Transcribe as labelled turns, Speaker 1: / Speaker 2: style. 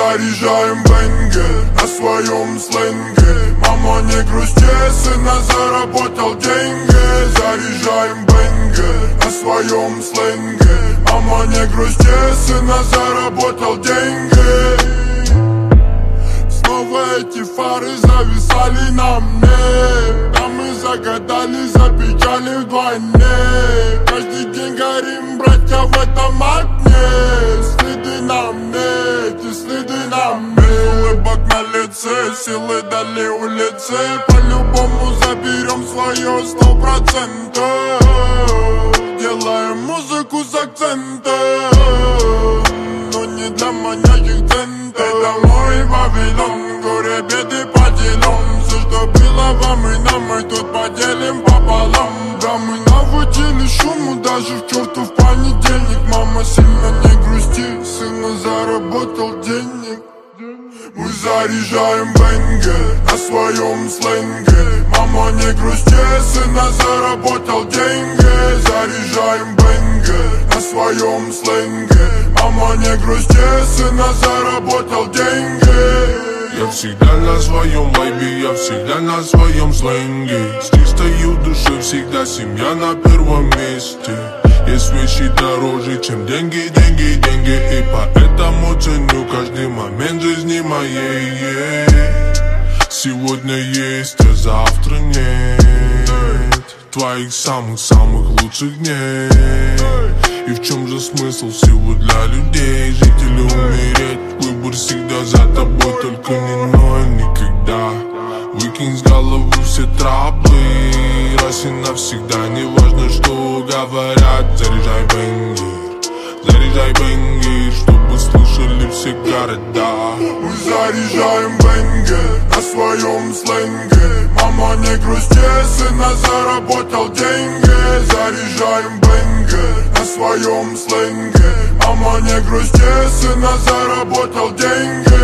Speaker 1: заряжаем бенгер на своем сленге. Мама, не грусти, сына заработал деньги. Заряжаем бенгер на своем сленге. Мама, не грусти, сына заработал деньги. Снова эти фары зависали на мне. Да мы загадали за печали вдвойне. Каждый день горим, братья, в этом огне. Следы на мне, эти следы на мне. Улыбок на лице, силы дали улицы. По-любому заберем свое 100%. Делаем музыку с акцентом, но не для манящих центов. Это мой Вавилон, горе беды поделим. Все, что было вам и нам, мы тут поделим пополам. Да, мы наводили шуму даже в чертов понедельник. Мама, сильно не грусти, сына заработал денег. Мы заряжаем бенгер на своем сленге. Мама, не грусти, сына заработал деньги. Заряжаем бенгер на своем сленге. Мама, не грусти, сына заработал деньги.
Speaker 2: Я всегда на своем вайбе, я всегда на своем сленге. С чистой душой всегда семья на первом месте. Есть вещи дороже, чем деньги, деньги, деньги. И поэтому ценю каждый момент жизни моей. Сегодня есть, а завтра нет твоих самых-самых лучших дней. И в чем же смысл всего для людей? Жить или умереть, выбор всегда за тобой. Только не ной никогда. Выкинь с головы все траблы раз и навсегда. Не важно, что говорят. Заряжай бенгер, чтобы слышали все города.
Speaker 1: Мы заряжаем бенгер на своем сленге. Мама, не грусти, сына заработал деньги. Заряжаем бенгер на своем сленге. Мама, не грусти, сына заработал деньги.